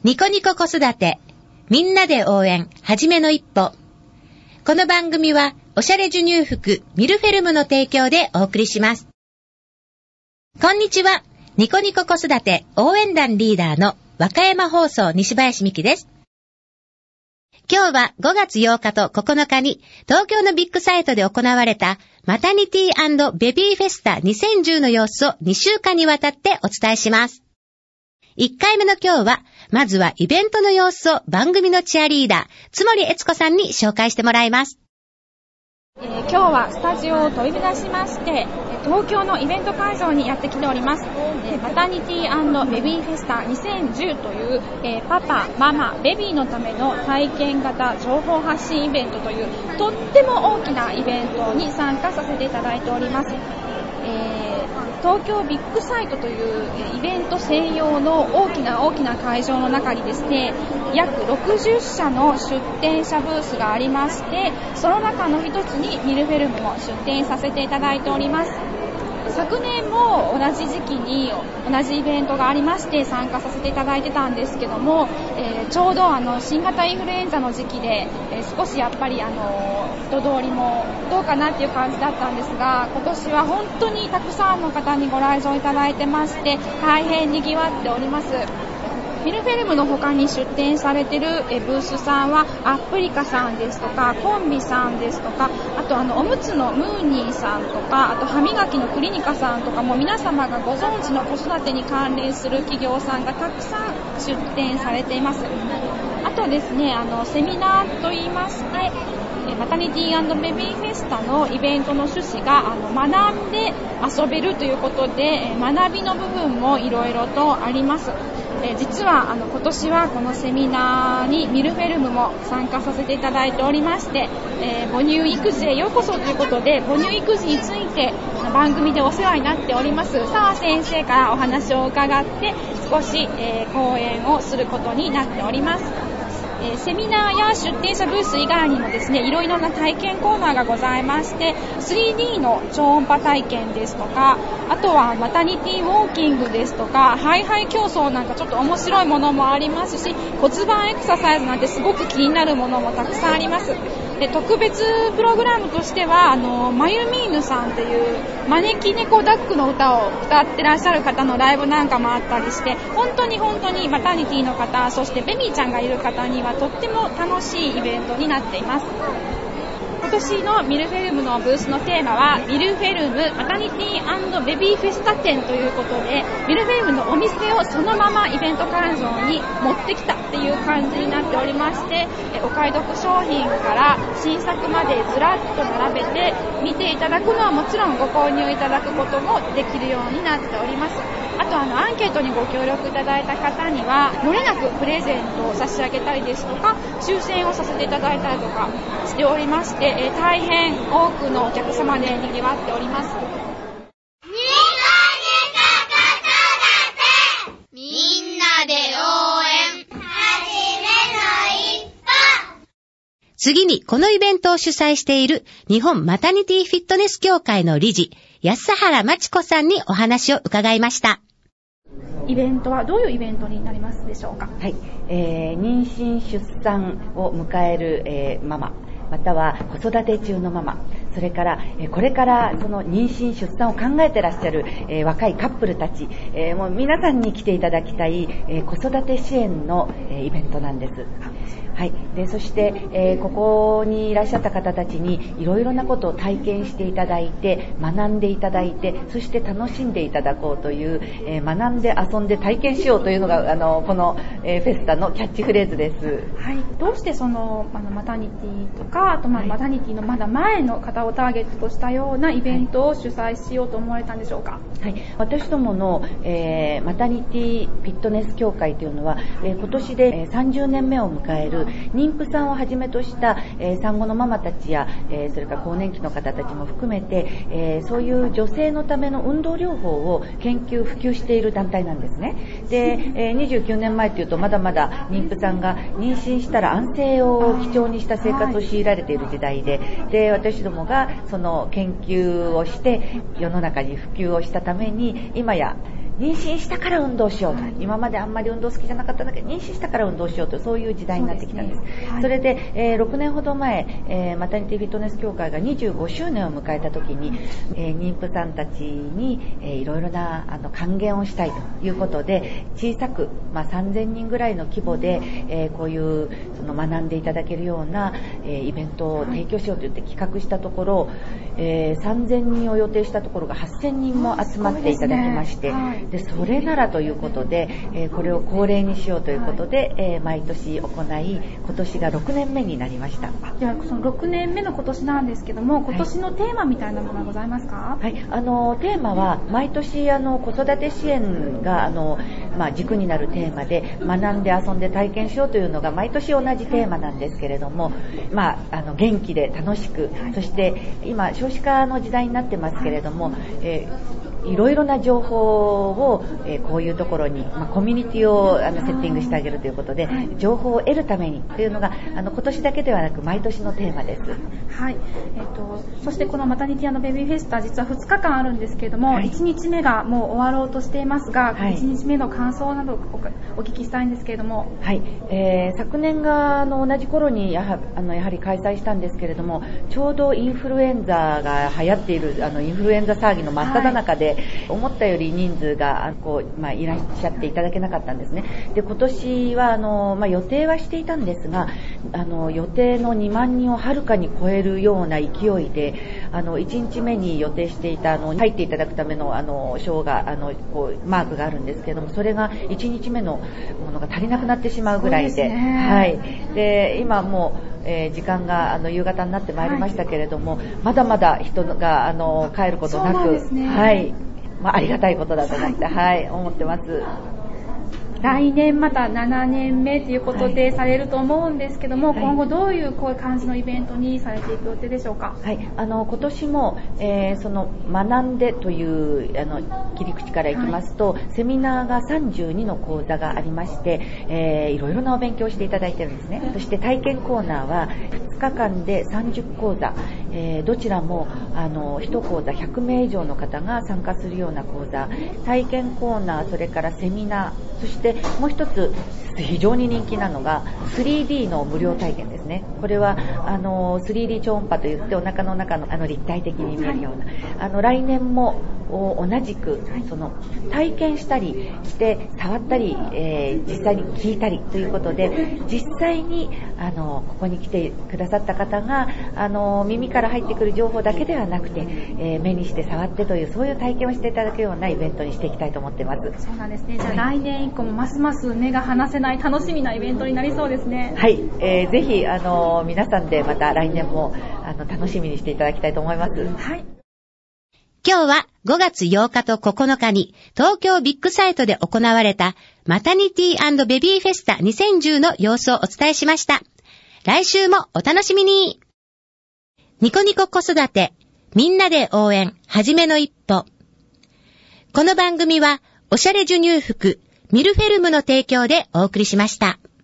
ニコニコ子育てみんなで応援はじめの一歩。この番組はおしゃれ授乳服ミルフェルムの提供でお送りします。こんにちは。ニコニコ子育て応援団リーダーの和歌山放送西林美希です。今日は5月8日と9日に東京のビッグサイトで行われたマタニティ&ベビーフェスタ2010の様子を2週間にわたってお伝えします。1回目の今日は、まずはイベントの様子を番組のチアリーダー、津森悦子さんに紹介してもらいます。 今日はスタジオを飛び出しまして、東京のイベント会場にやってきております。マタニティ&ベビーフェスタ2010という、パパ、ママ、ベビーのための体験型情報発信イベントというとっても大きなイベントに参加させていただいております。東京ビッグサイトというイベント専用の大きな会場の中にですね、約60社の出展者ブースがありまして、その中の一つにミルフェルムも出展させていただいております。昨年も同じ時期に同じイベントがありまして参加させていただいてたんですけども、ちょうど新型インフルエンザの時期で、少しやっぱり人通りもどうかなっていう感じだったんですが、今年は本当にたくさんの方にご来場いただいてまして、大変賑わっております。ミルフェルムの他に出展されているブースさんはアプリカさんですとかコンビさんですとか、あとおむつのムーニーさんとか、あと歯磨きのクリニカさんとかも皆様がご存知の子育てに関連する企業さんがたくさん出展されています。あとですね、セミナーといいまして、マタニティ&ベビーフェスタのイベントの趣旨が学んで遊べるということで、学びの部分もいろいろとあります。実は今年はこのセミナーにミルフェルムも参加させていただいておりまして、母乳育児へようこそということで、母乳育児について番組でお世話になっております澤先生からお話を伺って少し、講演をすることになっております。セミナーや出展者ブース以外にもですね、いろいろな体験コーナーがございまして、 3D の超音波体験ですとか、あとはマタニティウォーキングですとか、ハイハイ競争なんかちょっと面白いものもありますし、骨盤エクササイズなんてすごく気になるものもたくさんあります。で、特別プログラムとしてはマユミーヌさんという招き猫ダックの歌を歌ってらっしゃる方のライブなんかもあったりして、本当にマタニティの方、そしてベビーちゃんがいる方にはとっても楽しいイベントになっています。今年のミルフェルムのブースのテーマはミルフェルムマタニティ&ベビーフェスタ展ということで、ミルフェルムのお店をそのままイベント会場に持ってきたっていう感じになっておりまして、お買い得商品から新作までずらっと並べて見ていただくのはもちろんご購入いただくこともできるようになっております。あとアンケートにご協力いただいた方には漏れなくプレゼントを差し上げたりですとか、抽選をさせていただいたりとかしておりまして、大変多くのお客様で賑わっております。 みんなで応援はじめの一歩。 次にこのイベントを主催している日本マタニティフィットネス協会の理事安原真知子さんにお話を伺いました。 イベントはどういうイベントになりますでしょうか。 はい、妊娠出産を迎える、ママ、または子育て中のママ、それからこれからその妊娠出産を考えてらっしゃる若いカップルたち、もう皆さんに来ていただきたい子育て支援のイベントなんです。はい、でそして、ここにいらっしゃった方たちにいろいろなことを体験していただいて、学んでいただいて、そして楽しんでいただこうという、学んで遊んで体験しようというのがこの、フェスタのキャッチフレーズです。 はい、どうしてそのマタニティとか、あとマタニティのまだ前の方をターゲットとしたようなイベントを主催しようと思われたんでしょうか。 はい、私どもの、マタニティフィットネス協会というのは、今年で30年目を迎える妊婦さんをはじめとした、産後のママたちや、それから更年期の方たちも含めて、そういう女性のための運動療法を研究普及している団体なんですね。で、29年前というとまだまだ妊婦さんが妊娠したら安静を基調にした生活を強いられている時代で、私どもがその研究をして世の中に普及をしたために、今や妊娠したから運動しようと、今まであんまり運動好きじゃなかったんだけど、妊娠したから運動しようと、そういう時代になってきたんです。それで、6年ほど前、マタニティフィットネス協会が25周年を迎えた時に、妊婦さんたちに、いろいろな還元をしたいということで、小さく、3000人ぐらいの規模で、こういう学んでいただけるような、イベントを提供しようと言って企画したところ、3000人を予定したところが8000人も集まっていただきまして、でそれならということで、これを恒例にしようということで、毎年行い、今年が6年目になりました。 ではその6年目の今年なんですけども、今年のテーマみたいなものはございますか？ はい、テーマは毎年子育て支援が軸になるテーマで、学んで遊んで体験しようというのが毎年同じテーマなんですけれども、元気で楽しく、そして今少子化の時代になってますけれども、いろいろな情報を、こういうところに、コミュニティをセッティングしてあげるということで、情報を得るためにというのが今年だけではなく毎年のテーマです。 はい。そしてこのマタニティ&ベビーフェスタ、実は2日間あるんですけれども、1日目がもう終わろうとしていますが、1日目の感想などお聞きしたいんですけれども。 はい。昨年が同じ頃にやはり開催したんですけれども、ちょうどインフルエンザが流行っているインフルエンザ騒ぎの真っ只中で、思ったより人数がいらっしゃっていただけなかったんですね。で、今年は予定はしていたんですが、予定の2万人をはるかに超えるような勢いで、1日目に予定していた入っていただくための賞がマークがあるんですけれども、それが1日目のものが足りなくなってしまうぐらいで、はい。で、今もう時間が夕方になってまいりましたけれども、まだまだ人が帰ることなく、はい、ありがたいことだと思って、思ってます。 来年また7年目ということでされると思うんですけども、今後どういうこういう感じのイベントにされていく予定でしょうか？ はい、今年も、その学んでという切り口からいきますと、セミナーが32の講座がありまして、いろいろなお勉強をしていただいているんですね。そして体験コーナーは2日間で30講座、どちらも1講座100名以上の方が参加するような講座、体験コーナー、それからセミナー、そしてもう一つ非常に人気なのが 3D の無料体験ですね。これは3D 超音波といってお腹の中の立体的に見えるような、来年も同じくその体験したりして触ったり、実際に聞いたりということで、実際にここに来てくださった方が耳から入ってくる情報だけではなくて、目にして触ってという、そういう体験をしていただくようなイベントにしていきたいと思っています。 そうなんですね。じゃあ来年以降もますます目が離せない楽しみなイベントになりそうですね。 はい、ぜひ皆さんでまた来年も楽しみにしていただきたいと思います。 はい。 今日は5月8日と9日に東京ビッグサイトで行われたマタニティ&ベビーフェスタ2010の様子をお伝えしました。来週もお楽しみに。ニコニコ子育て、みんなで応援、はじめの一歩。この番組はおしゃれ授乳服ミルフェルムの提供でお送りしました。